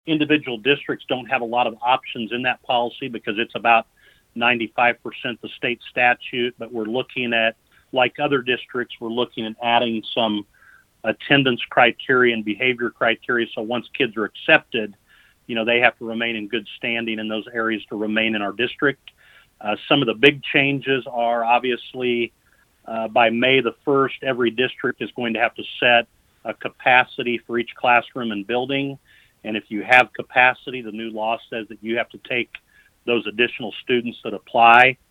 individual districts don't have a lot of options in that policy because it's about 95% the state statute, but we're looking at, like other districts, we're looking at adding some attendance criteria and behavior criteria. So once kids are accepted, they have to remain in good standing in those areas to remain in our district. Some of the big changes are obviously by May the 1st, every district is going to have to set a capacity for each classroom and building. And if you have capacity, the new law says that you have to take those additional students that apply